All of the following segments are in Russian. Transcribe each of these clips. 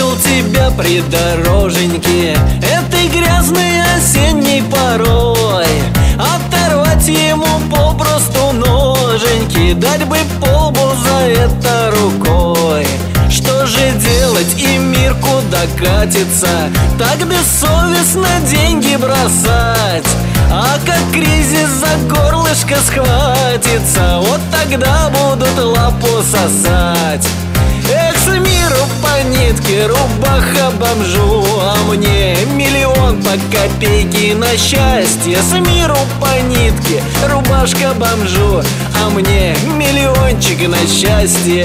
Встретил тебя придороженьке этой грязной осенней порой. Оторвать ему попросту ноженьки, дать бы по лбу за это рукой. Что же делать, и мир куда катится, так бессовестно деньги бросать? А как кризис за горлышко схватится, вот тогда будут лапу сосать. Эх, с миру по нитке, рубаха бомжу, а мне миллион по копейке на счастье. С миру по нитке, рубашка бомжу, а мне миллиончик на счастье.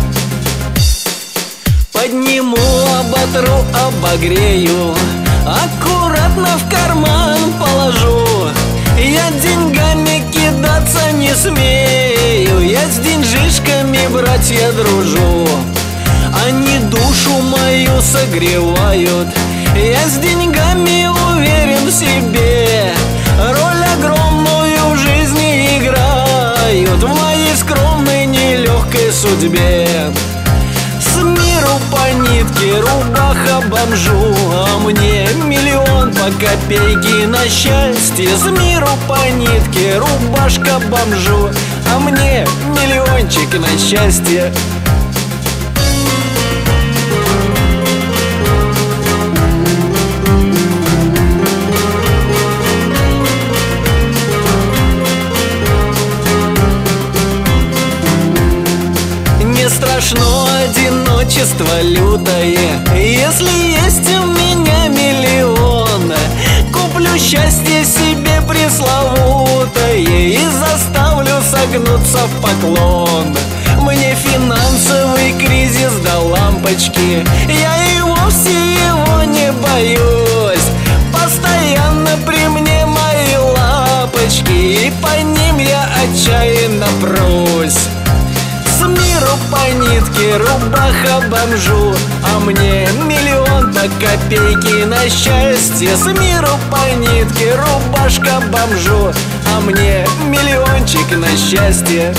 Подниму, оботру, обогрею, аккуратно в карман положу. Я деньгами кидаться не смею, я с деньжишками, братья, дружу. Они душу мою согревают, я с деньгами уверен в себе. Роль огромную в жизни играют в моей скромной нелегкой судьбе. С миру по нитке, рубаха бомжу, а мне миллион по копейке на счастье. С миру по нитке, рубашка бомжу, а мне миллиончик на счастье. Не страшно одиночество лютое, если есть у меня миллион. Куплю счастье себе пресловутое и заставлю согнуться в поклон. Мне финансовый кризис до лампочки, я и вовсе его не боюсь. Постоянно при мне мои лапочки, и по ним я отчаянно прусь. С миру по нитке, рубаха бомжу, а мне миллион по копейке на счастье. С миру по нитке, рубашка бомжу, а мне миллиончик на счастье.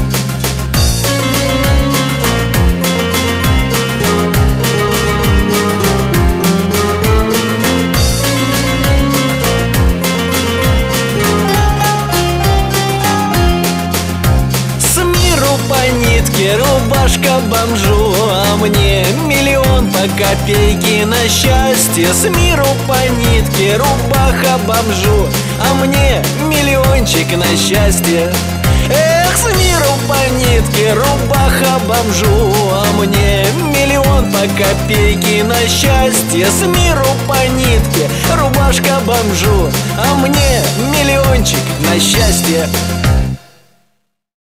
Рубашка бомжу, а мне миллион по копейке на счастье. С миру по нитке, рубаха бомжу, а мне миллиончик на счастье. Эх, с миру по нитке, рубаха бомжу, а мне миллион по копейке на счастье. С миру по нитке, рубашка бомжу, а мне миллиончик на счастье.